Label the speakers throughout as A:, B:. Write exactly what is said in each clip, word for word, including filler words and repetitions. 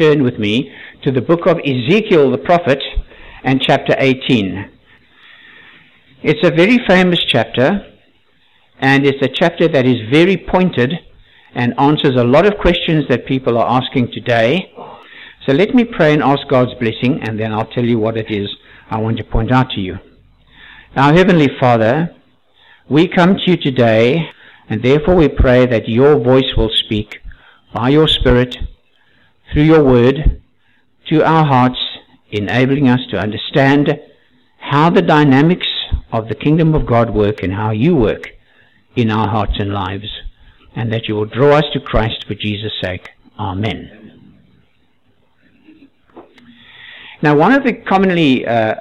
A: turn with me to the book of Ezekiel the prophet and chapter eighteen. It's a very famous chapter, and it's a chapter that is very pointed and answers a lot of questions that people are asking today. So let me pray and ask God's blessing, and then I'll tell you what it is I want to point out to you. Our Heavenly Father, we come to you today, and therefore we pray that your voice will speak by your Spirit, through your word, to our hearts, enabling us to understand how the dynamics of the kingdom of God work and how you work in our hearts and lives, and that you will draw us to Christ for Jesus' sake. Amen. Now, one of the commonly uh,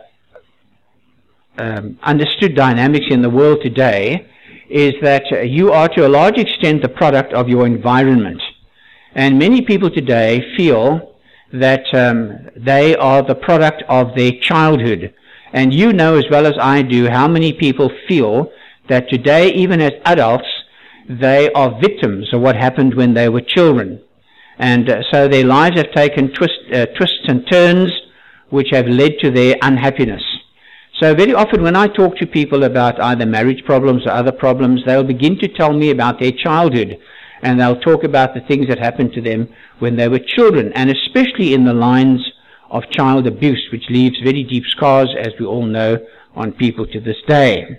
A: um, understood dynamics in the world today is that uh, you are to a large extent the product of your environment. And many people today feel that um, they are the product of their childhood. And you know as well as I do how many people feel that today, even as adults, they are victims of what happened when they were children. And uh, so their lives have taken twist, uh, twists and turns which have led to their unhappiness. So very often when I talk to people about either marriage problems or other problems, they'll begin to tell me about their childhood, and they'll talk about the things that happened to them when they were children, and especially in the lines of child abuse, which leaves very deep scars, as we all know, on people to this day.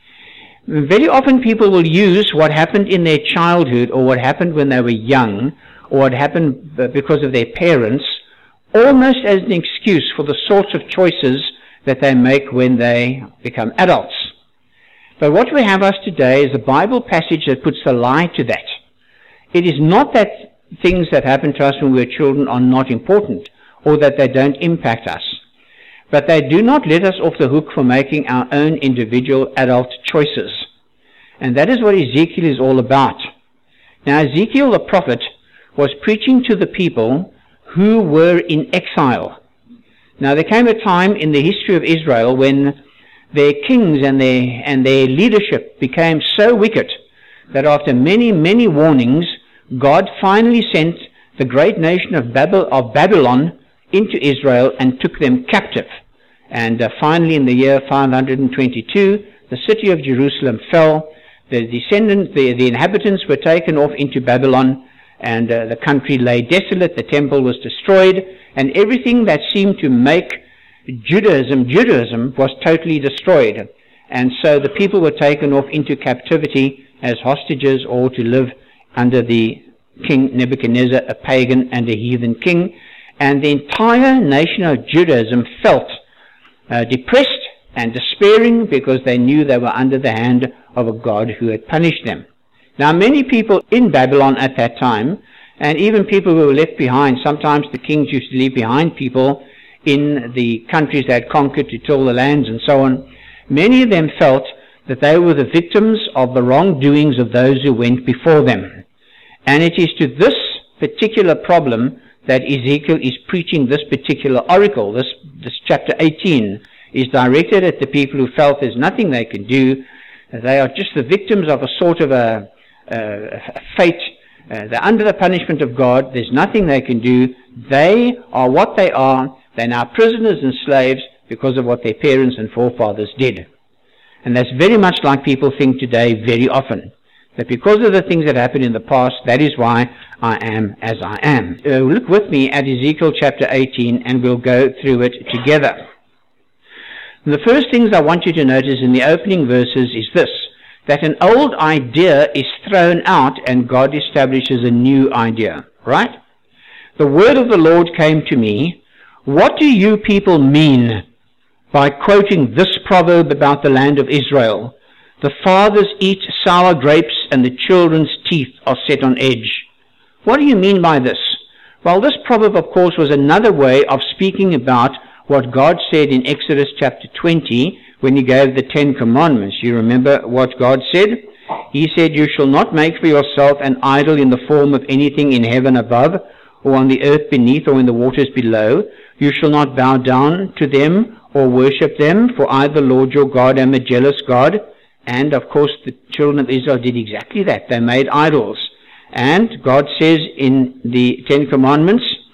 A: Very often people will use what happened in their childhood, or what happened when they were young, or what happened because of their parents, almost as an excuse for the sorts of choices that they make when they become adults. But what we have us today is a Bible passage that puts a lie to that. It is not that things that happened to us when we were children are not important, or that they don't impact us, but they do not let us off the hook for making our own individual adult choices. And that is what Ezekiel is all about. Now, Ezekiel the prophet was preaching to the people who were in exile. Now, there came a time in the history of Israel when their kings and their, and their leadership became so wicked that after many, many warnings, God finally sent the great nation of, Babel, of Babylon into Israel and took them captive. And uh, finally, in the year five hundred twenty-two, the city of Jerusalem fell. The descendants, the, the inhabitants were taken off into Babylon, and uh, the country lay desolate. The temple was destroyed, and everything that seemed to make Judaism Judaism was totally destroyed. And so the people were taken off into captivity as hostages, or to live under the king Nebuchadnezzar, a pagan and a heathen king. And the entire nation of Judaism felt uh, depressed and despairing, because they knew they were under the hand of a God who had punished them. Now, many people in Babylon at that time, and even people who were left behind, sometimes the kings used to leave behind people in the countries they had conquered to till the lands and so on, many of them felt that they were the victims of the wrongdoings of those who went before them. And it is to this particular problem that Ezekiel is preaching this particular oracle. This, this chapter eighteen is directed at the people who felt there's nothing they can do. They are just the victims of a sort of a, a, a fate. Uh, they're under the punishment of God. There's nothing they can do. They are what they are. They're now prisoners and slaves because of what their parents and forefathers did. And that's very much like people think today very often, that because of the things that happened in the past, that is why I am as I am. Uh, look with me at Ezekiel chapter eighteen, and we'll go through it together. And the first things I want you to notice in the opening verses is this, that an old idea is thrown out and God establishes a new idea, right? The word of the Lord came to me. What do you people mean by quoting this proverb about the land of Israel? The fathers eat sour grapes and the children's teeth are set on edge. What do you mean by this? Well, this proverb, of course, was another way of speaking about what God said in Exodus chapter twenty when he gave the Ten Commandments. You remember what God said? He said, "You shall not make for yourself an idol in the form of anything in heaven above, or on the earth beneath, or in the waters below. You shall not bow down to them or worship them, for I, the Lord your God, am a jealous God." And, of course, the children of Israel did exactly that. They made idols. And God says in the Ten Commandments,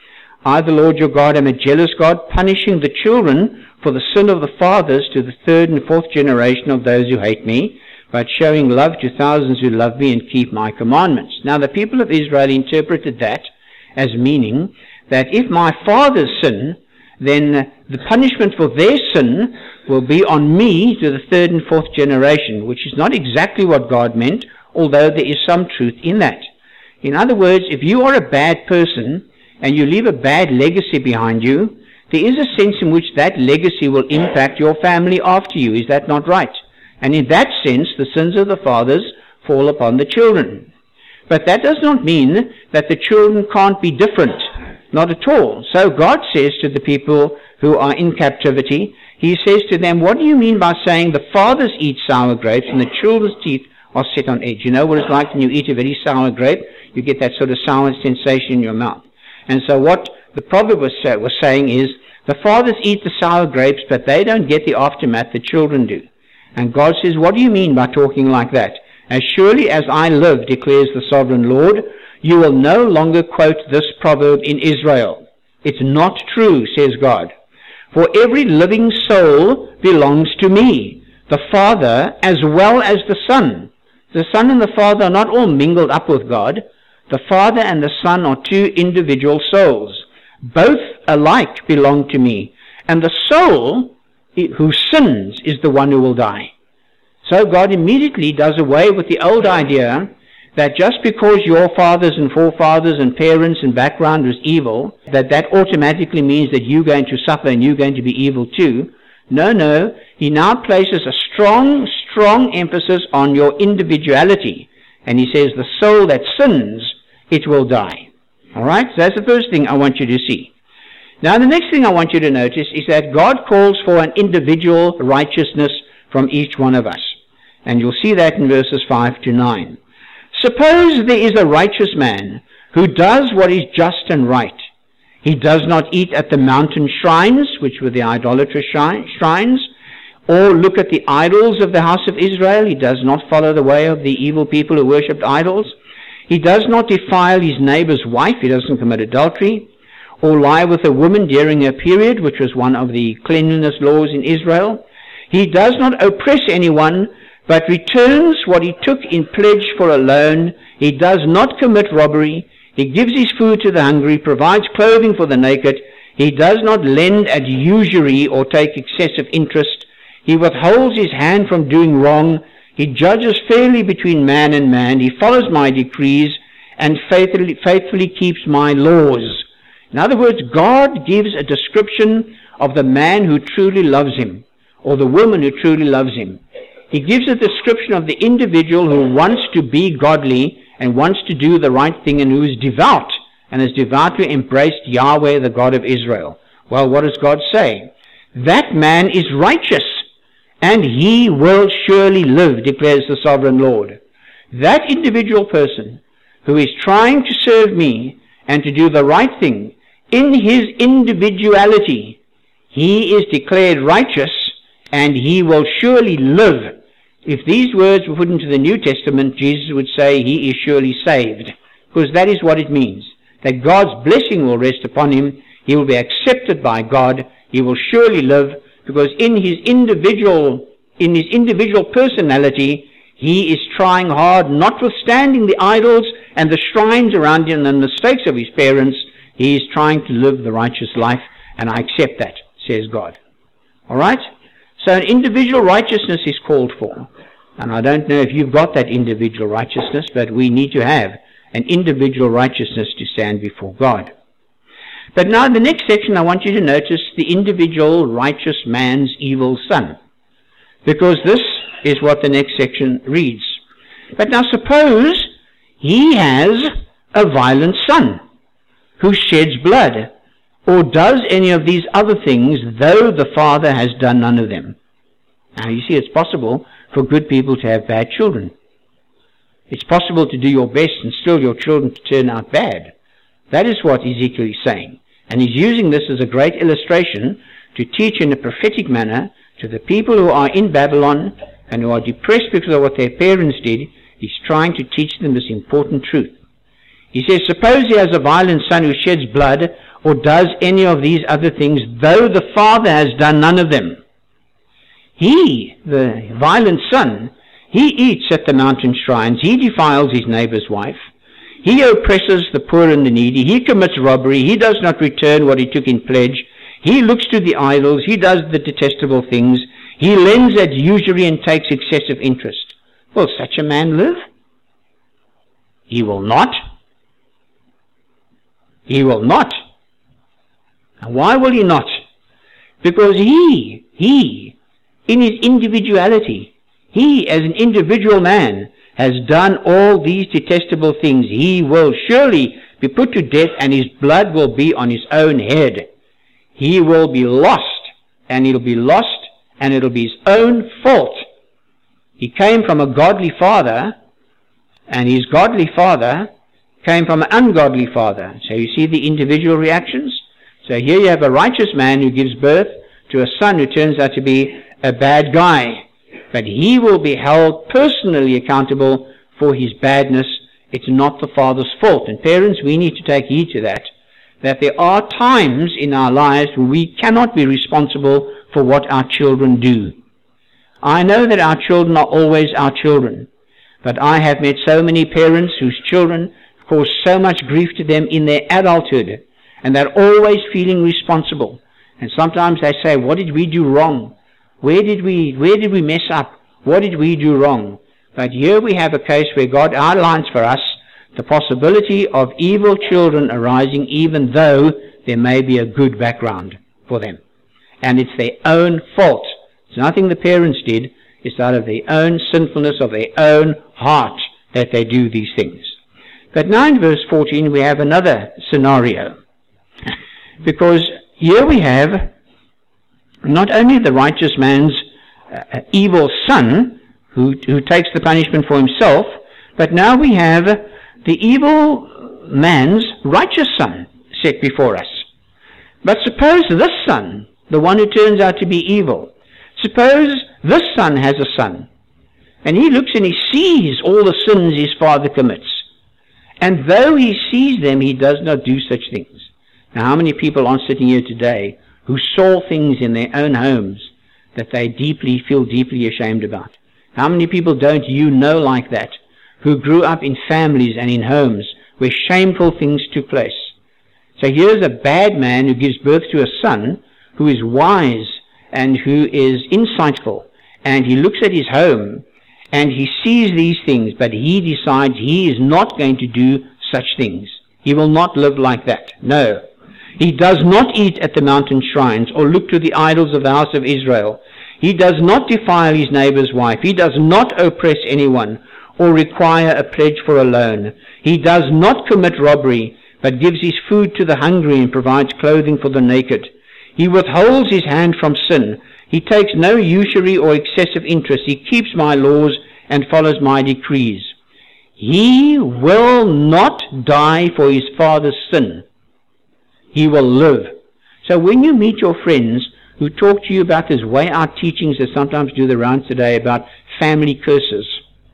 A: I, the Lord your God, am a jealous God, punishing the children for the sin of the fathers to the third and fourth generation of those who hate me, but showing love to thousands who love me and keep my commandments. Now the people of Israel interpreted that as meaning that if my fathers sin, then the punishment for their sin will be on me to the third and fourth generation, which is not exactly what God meant, although there is some truth in that. In other words, if you are a bad person and you leave a bad legacy behind you, there is a sense in which that legacy will impact your family after you. Is that not right? And in that sense, the sins of the fathers fall upon the children. But that does not mean that the children can't be different. Not at all. So God says to the people who are in captivity, He says to them, what do you mean by saying the fathers eat sour grapes and the children's teeth are set on edge? You know what it's like when you eat a very sour grape? You get that sort of sour sensation in your mouth. And so what the proverb was, say, was saying is, the fathers eat the sour grapes, but they don't get the aftermath the children do. And God says, what do you mean by talking like that? As surely as I live, declares the sovereign Lord, you will no longer quote this proverb in Israel. It's not true, says God. For every living soul belongs to me, the Father as well as the Son. The Son and the Father are not all mingled up with God. The Father and the Son are two individual souls. Both alike belong to me. And the soul who sins is the one who will die. So God immediately does away with the old idea that just because your fathers and forefathers and parents and background was evil, that that automatically means that you're going to suffer and you're going to be evil too. No, no. He now places a strong, strong emphasis on your individuality. And he says the soul that sins, it will die. All right? So that's the first thing I want you to see. Now the next thing I want you to notice is that God calls for an individual righteousness from each one of us. And you'll see that in verses five to nine. Suppose there is a righteous man who does what is just and right. He does not eat at the mountain shrines, which were the idolatrous shrines, or look at the idols of the house of Israel. He does not follow the way of the evil people who worshipped idols. He does not defile his neighbor's wife. He doesn't commit adultery, or lie with a woman during her period, which was one of the cleanliness laws in Israel. He does not oppress anyone, but returns what he took in pledge for a loan. He does not commit robbery. He gives his food to the hungry, provides clothing for the naked. He does not lend at usury or take excessive interest. He withholds his hand from doing wrong. He judges fairly between man and man. He follows my decrees and faithfully, faithfully keeps my laws. In other words, God gives a description of the man who truly loves him, or the woman who truly loves him. He gives a description of the individual who wants to be godly and wants to do the right thing and who is devout and has devoutly embraced Yahweh, the God of Israel. Well, what does God say? That man is righteous, and he will surely live, declares the sovereign Lord. That individual person who is trying to serve me and to do the right thing, in his individuality, he is declared righteous, and he will surely live. If these words were put into the New Testament, Jesus would say he is surely saved, because that is what it means, that God's blessing will rest upon him. He will be accepted by God. He will surely live, because in his individual, in his individual personality, he is trying hard, notwithstanding the idols and the shrines around him and the mistakes of his parents. He is trying to live the righteous life, and I accept that, says God. All right? So an individual righteousness is called for. And I don't know if you've got that individual righteousness, but we need to have an individual righteousness to stand before God. But now in the next section I want you to notice the individual righteous man's evil son, because this is what the next section reads. But now suppose he has a violent son who sheds blood, or does any of these other things, though the father has done none of them. Now you see, it's possible for good people to have bad children. It's possible to do your best and still your children to turn out bad. That is what Ezekiel is saying. And he's using this as a great illustration to teach in a prophetic manner to the people who are in Babylon and who are depressed because of what their parents did. He's trying to teach them this important truth. He says, suppose he has a violent son who sheds blood or does any of these other things, though the father has done none of them. He, the violent son, he eats at the mountain shrines. He defiles his neighbor's wife. He oppresses the poor and the needy. He commits robbery. He does not return what he took in pledge. He looks to the idols. He does the detestable things. He lends at usury and takes excessive interest. Will such a man live? He will not. He will not. And why will he not? Because he, he, in his individuality, he as an individual man has done all these detestable things. He will surely be put to death, and his blood will be on his own head. He will be lost, and it'll be lost, and it'll be his own fault. He came from a godly father, and his godly father came from an ungodly father. So you see the individual reactions? So here you have a righteous man who gives birth to a son who turns out to be a bad guy. But he will be held personally accountable for his badness. It's not the father's fault. And parents, we need to take heed to that. That there are times in our lives when we cannot be responsible for what our children do. I know that our children are always our children. But I have met so many parents whose children cause so much grief to them in their adulthood. And they're always feeling responsible. And sometimes they say, what did we do wrong? Where did we, where did we mess up? What did we do wrong? But here we have a case where God outlines for us the possibility of evil children arising even though there may be a good background for them. And it's their own fault. It's nothing the parents did. It's out of their own sinfulness, of their own heart, that they do these things. But now in verse fourteen we have another scenario. Because here we have not only the righteous man's uh, evil son who, who takes the punishment for himself, but now we have the evil man's righteous son set before us. But suppose this son, the one who turns out to be evil, suppose this son has a son, and he looks and he sees all the sins his father commits. And though he sees them, he does not do such things. Now, how many people are sitting here today who saw things in their own homes that they deeply feel deeply ashamed about? How many people don't you know like that, who grew up in families and in homes where shameful things took place? So here's a bad man who gives birth to a son who is wise and who is insightful, and he looks at his home and he sees these things, but he decides he is not going to do such things. He will not live like that. No. He does not eat at the mountain shrines or look to the idols of the house of Israel. He does not defile his neighbor's wife. He does not oppress anyone or require a pledge for a loan. He does not commit robbery, but gives his food to the hungry and provides clothing for the naked. He withholds his hand from sin. He takes no usury or excessive interest. He keeps my laws and follows my decrees. He will not die for his father's sin. He will live. So when you meet your friends who talk to you about this way out teachings that sometimes do the rounds today about family curses,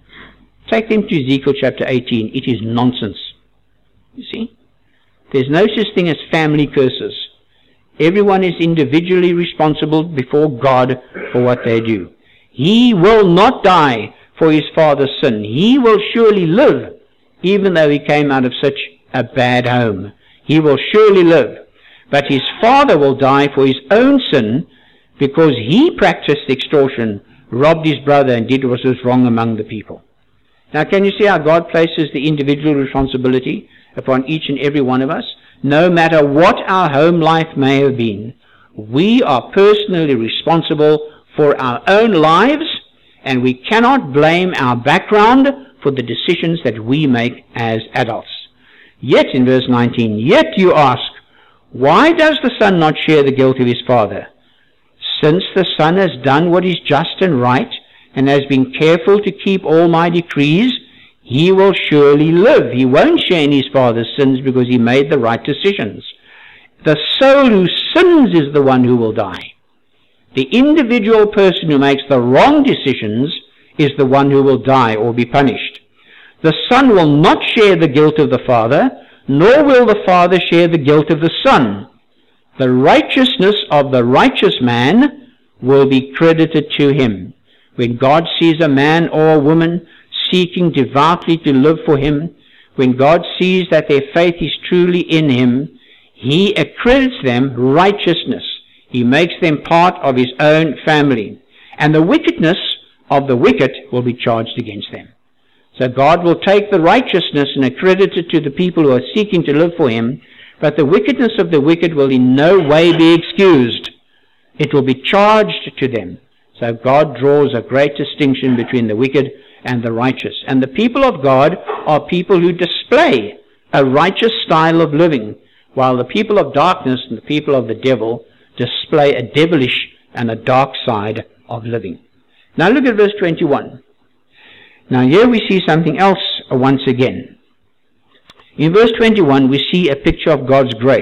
A: take them to Ezekiel chapter eighteen. It is nonsense. You see? There's no such thing as family curses. Everyone is individually responsible before God for what they do. He will not die for his father's sin. He will surely live, even though he came out of such a bad home. He will surely live. But his father will die for his own sin because he practiced extortion, robbed his brother, and did what was wrong among the people. Now, can you see how God places the individual responsibility upon each and every one of us? No matter what our home life may have been, we are personally responsible for our own lives, and we cannot blame our background for the decisions that we make as adults. Yet, in verse nineteen, yet you ask, why does the son not share the guilt of his father? Since the son has done what is just and right, and has been careful to keep all my decrees, he will surely live. He won't share in his father's sins because he made the right decisions. The soul who sins is the one who will die. The individual person who makes the wrong decisions is the one who will die or be punished. The Son will not share the guilt of the Father, nor will the Father share the guilt of the Son. The righteousness of the righteous man will be credited to him. When God sees a man or a woman seeking devoutly to live for him, when God sees that their faith is truly in him, he accredits them righteousness. He makes them part of his own family. And the wickedness of the wicked will be charged against them. So God will take the righteousness and accredit it to the people who are seeking to live for him, but the wickedness of the wicked will in no way be excused. It will be charged to them. So God draws a great distinction between the wicked and the righteous. And the people of God are people who display a righteous style of living, while the people of darkness and the people of the devil display a devilish and a dark side of living. Now look at verse twenty-one. Now here we see something else once again. In verse twenty-one we see a picture of God's grace.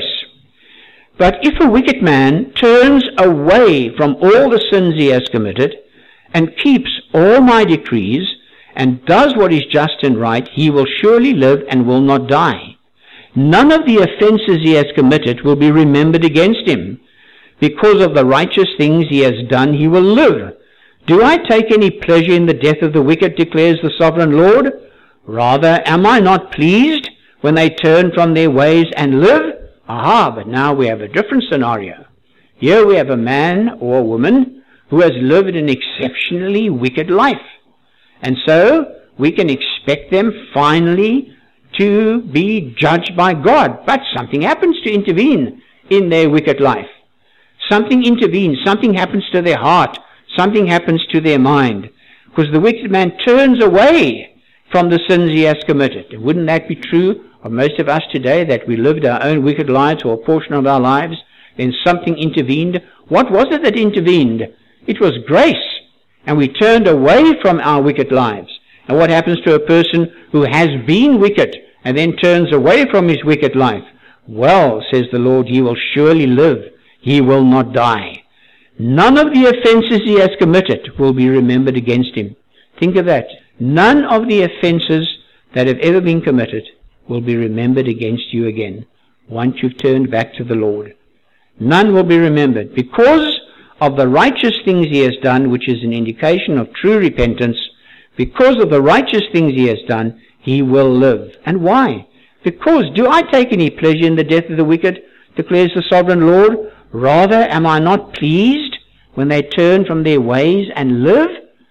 A: But if a wicked man turns away from all the sins he has committed and keeps all my decrees and does what is just and right, he will surely live and will not die. None of the offenses he has committed will be remembered against him. Because of the righteous things he has done, he will live. Do I take any pleasure in the death of the wicked, declares the sovereign Lord? Rather, am I not pleased when they turn from their ways and live? Aha, but now we have a different scenario. Here we have a man or a woman who has lived an exceptionally wicked life. And so we can expect them finally to be judged by God. But something happens to intervene in their wicked life. Something intervenes, something happens to their heart, something happens to their mind. Because the wicked man turns away from the sins he has committed. And wouldn't that be true of most of us today, that we lived our own wicked lives or a portion of our lives, then something intervened? What was it that intervened? It was grace. And we turned away from our wicked lives. And what happens to a person who has been wicked and then turns away from his wicked life? Well, says the Lord, he will surely live. He will not die. None of the offenses he has committed will be remembered against him. Think of that. None of the offenses that have ever been committed will be remembered against you again once you've turned back to the Lord. None will be remembered because of the righteous things he has done, which is an indication of true repentance. Because of the righteous things he has done, he will live. And why? Because, do I take any pleasure in the death of the wicked, declares the sovereign Lord? Rather, am I not pleased when they turn from their ways and live?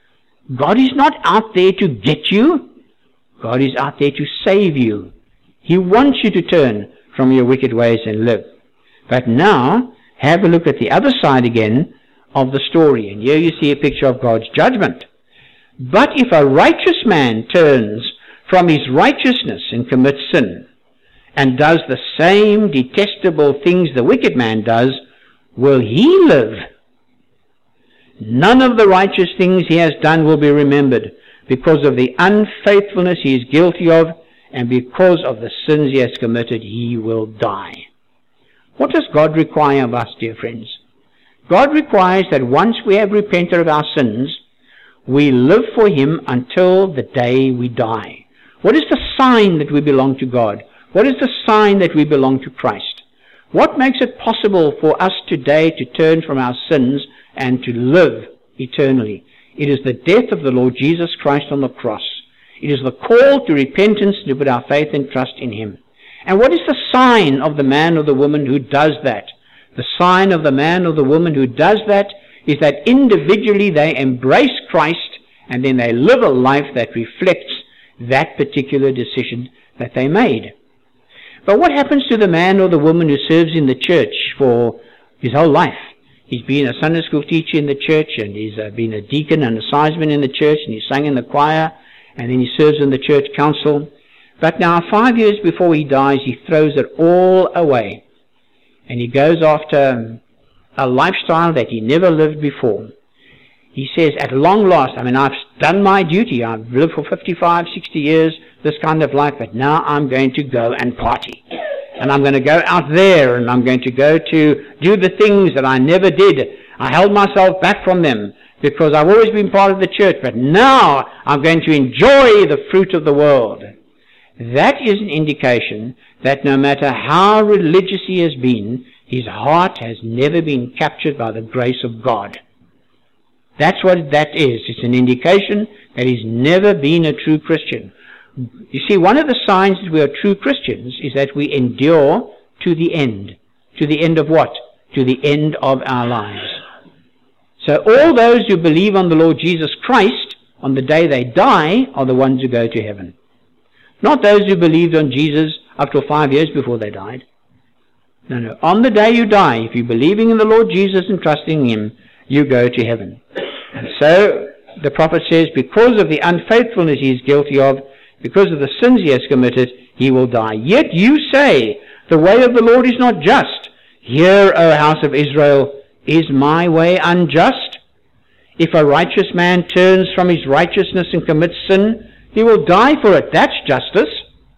A: God is not out there to get you. God is out there to save you. He wants you to turn from your wicked ways and live. But now, have a look at the other side again of the story. And here you see a picture of God's judgment. But if a righteous man turns from his righteousness and commits sin, and does the same detestable things the wicked man does, will he live? None of the righteous things he has done will be remembered, because of the unfaithfulness he is guilty of, and because of the sins he has committed, he will die. What does God require of us, dear friends? God requires that once we have repented of our sins, we live for him until the day we die. What is the sign that we belong to God? What is the sign that we belong to Christ? What makes it possible for us today to turn from our sins and to live eternally? It is the death of the Lord Jesus Christ on the cross. It is the call to repentance, to put our faith and trust in him. And what is the sign of the man or the woman who does that? The sign of the man or the woman who does that is that individually they embrace Christ, and then they live a life that reflects that particular decision that they made. But what happens to the man or the woman who serves in the church for his whole life? He's been a Sunday school teacher in the church, and he's uh, been a deacon and a sizeman in the church, and he's sung in the choir, and then he serves in the church council. But now, five years before he dies, he throws it all away. And he goes after a lifestyle that he never lived before. He says, at long last, I mean, I've done my duty. I've lived for fifty-five, sixty years, this kind of life, but now I'm going to go and party. And I'm going to go out there, and I'm going to go to do the things that I never did. I held myself back from them. because I've always been part of the church, but now I'm going to enjoy the fruit of the world. That is an indication that no matter how religious he has been, his heart has never been captured by the grace of God. That's what that is. It's an indication that he's never been a true Christian. You see, one of the signs that we are true Christians is that we endure to the end. To the end of what? To the end of our lives. So all those who believe on the Lord Jesus Christ on the day they die are the ones who go to heaven. Not those who believed on Jesus up to five years before they died. No, no. On the day you die, if you're believing in the Lord Jesus and trusting him, you go to heaven. And so the prophet says, because of the unfaithfulness he is guilty of, because of the sins he has committed, he will die. Yet you say, the way of the Lord is not just. Hear, O house of Israel, is my way unjust? If a righteous man turns from his righteousness and commits sin, he will die for it. That's justice.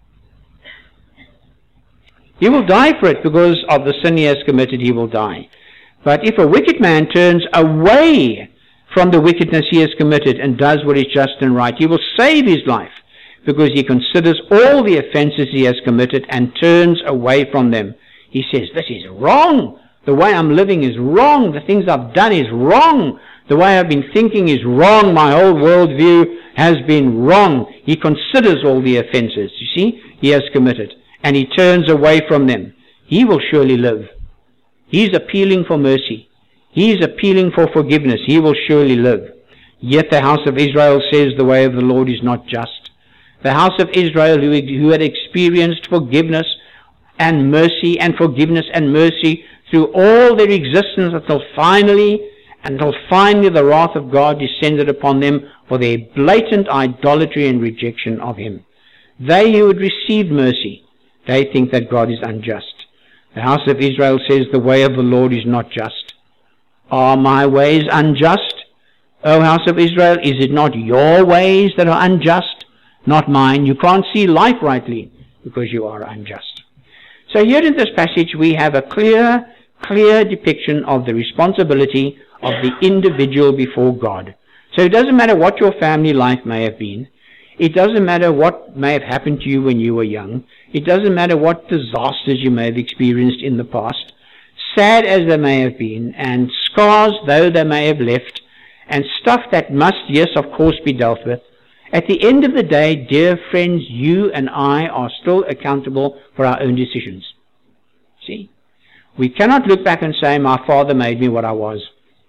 A: He will die for it because of the sin he has committed, he will die. But if a wicked man turns away from the wickedness he has committed and does what is just and right, he will save his life because he considers all the offenses he has committed and turns away from them. He says, this is wrong. The way I'm living is wrong. The things I've done is wrong. The way I've been thinking is wrong. My whole worldview has been wrong. He considers all the offenses, you see, he has committed, and he turns away from them. He will surely live. He's appealing for mercy. He's appealing for forgiveness. He will surely live. Yet the house of Israel says the way of the Lord is not just. The house of Israel who, who had experienced forgiveness and mercy and forgiveness and mercy through all their existence until finally, until finally the wrath of God descended upon them for their blatant idolatry and rejection of him. They who had received mercy, they think that God is unjust. The house of Israel says the way of the Lord is not just. Are my ways unjust? O house of Israel, is it not your ways that are unjust? Not mine. You can't see life rightly because you are unjust. So here in this passage we have a clear, clear depiction of the responsibility of the individual before God. So it doesn't matter what your family life may have been. It doesn't matter what may have happened to you when you were young. It doesn't matter what disasters you may have experienced in the past, sad as they may have been, and scars though they may have left, and stuff that must, yes, of course, be dealt with. At the end of the day, dear friends, you and I are still accountable for our own decisions. See? We cannot look back and say, my father made me what I was.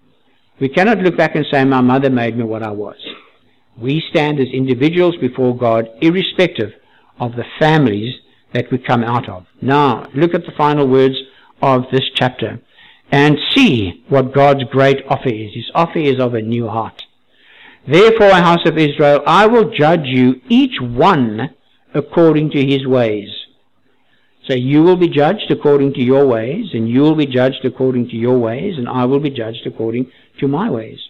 A: We cannot look back and say, my mother made me what I was. We stand as individuals before God, irrespective of the families that we come out of. Now, look at the final words of this chapter and see what God's great offer is. His offer is of a new heart. Therefore, house of Israel, I will judge you, each one according to his ways. So you will be judged according to your ways, and you will be judged according to your ways, and I will be judged according to my ways.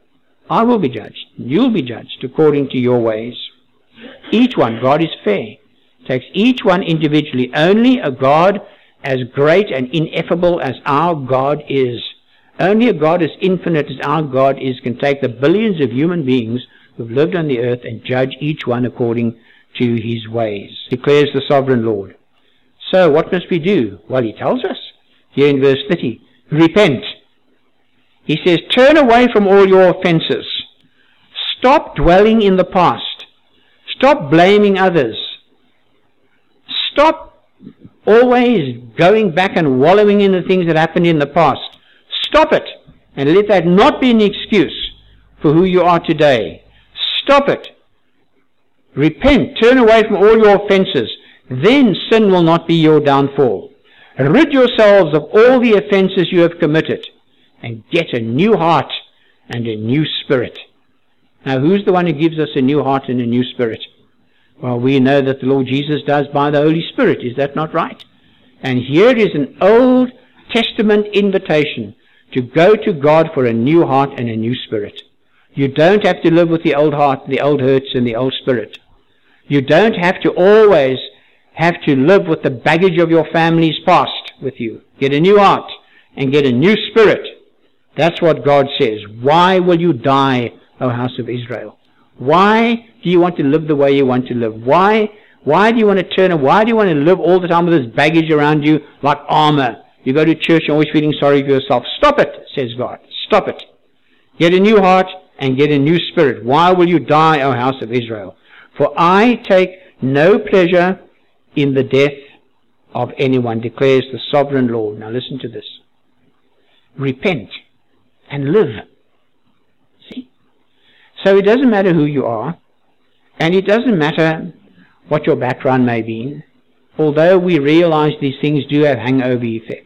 A: I will be judged. You will be judged according to your ways. Each one, God is fair, takes each one individually. Only a God as great and ineffable as our God is, only a God as infinite as our God is, can take the billions of human beings who have lived on the earth and judge each one according to his ways, declares the sovereign Lord. So what must we do? Well, he tells us here in verse thirty, repent. He says, turn away from all your offenses. Stop dwelling in the past. Stop blaming others. Stop always going back and wallowing in the things that happened in the past. Stop it, and let that not be an excuse for who you are today. Stop it. Repent. Turn away from all your offenses. Then sin will not be your downfall. Rid yourselves of all the offenses you have committed, and get a new heart and a new spirit. Now, who's the one who gives us a new heart and a new spirit? Well, we know that the Lord Jesus does by the Holy Spirit. Is that not right? And here is an Old Testament invitation to go to God for a new heart and a new spirit. You don't have to live with the old heart, the old hurts, and the old spirit. You don't have to always have to live with the baggage of your family's past with you. Get a new heart and get a new spirit. That's what God says. Why will you die, O house of Israel? Why do you want to live the way you want to live? Why, why do you want to turn and why do you want to live all the time with this baggage around you like armor? You go to church and always feeling sorry for yourself. Stop it, says God. Stop it. Get a new heart and get a new spirit. Why will you die, O house of Israel? For I take no pleasure in the death of anyone, declares the sovereign Lord. Now listen to this. Repent and live. See? So it doesn't matter who you are, and it doesn't matter what your background may be, although we realize these things do have hangover effects.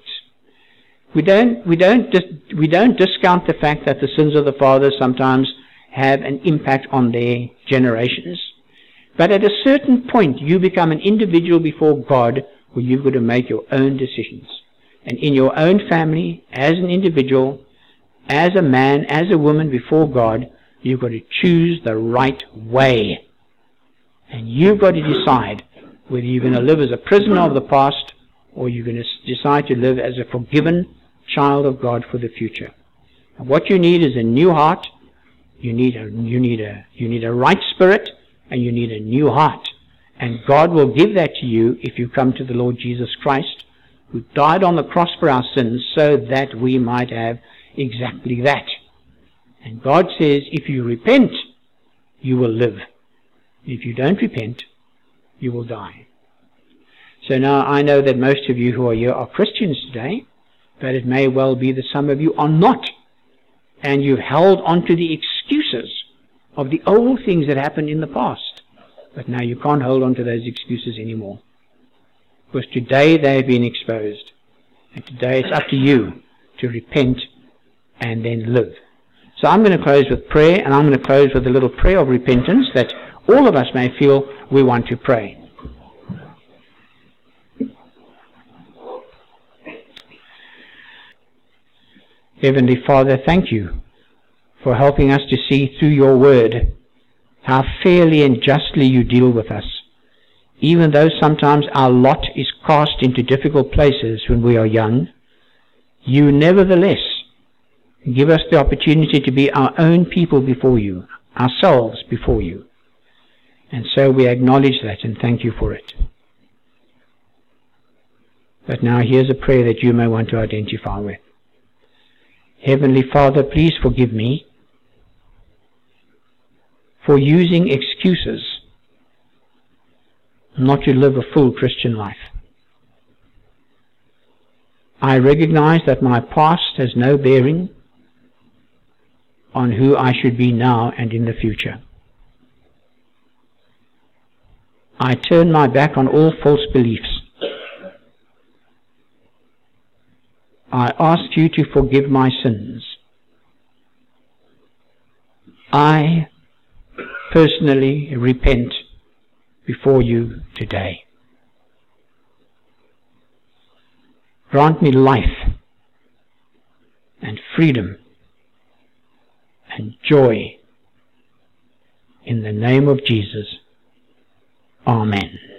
A: We don't, we don't, dis, we don't discount the fact that the sins of the fathers sometimes have an impact on their generations. But at a certain point, you become an individual before God where you've got to make your own decisions. And in your own family, as an individual, as a man, as a woman before God, you've got to choose the right way. And you've got to decide whether you're going to live as a prisoner of the past or you're going to decide to live as a forgiven child of God for the future. And what you need is a new heart, you need a, you need a, you need a right spirit, and you need a new heart. And God will give that to you if you come to the Lord Jesus Christ, who died on the cross for our sins so that we might have exactly that. And God says, if you repent, you will live. If you don't repent, you will die. So now I know that most of you who are here are Christians today, but it may well be that some of you are not. And you've held on to the excuses of the old things that happened in the past. But now you can't hold on to those excuses anymore. Because today they have been exposed. And today it's up to you to repent and then live. So I'm going to close with prayer, and I'm going to close with a little prayer of repentance that all of us may feel we want to pray. Heavenly Father, thank you for helping us to see through your word how fairly and justly you deal with us. Even though sometimes our lot is cast into difficult places when we are young, you nevertheless give us the opportunity to be our own people before you, ourselves before you. And so we acknowledge that and thank you for it. But now here's a prayer that you may want to identify with. Heavenly Father, please forgive me for using excuses not to live a full Christian life. I recognize that my past has no bearing on who I should be now and in the future. I turn my back on all false beliefs. I ask you to forgive my sins. I personally repent before you today. Grant me life and freedom and joy in the name of Jesus. Amen.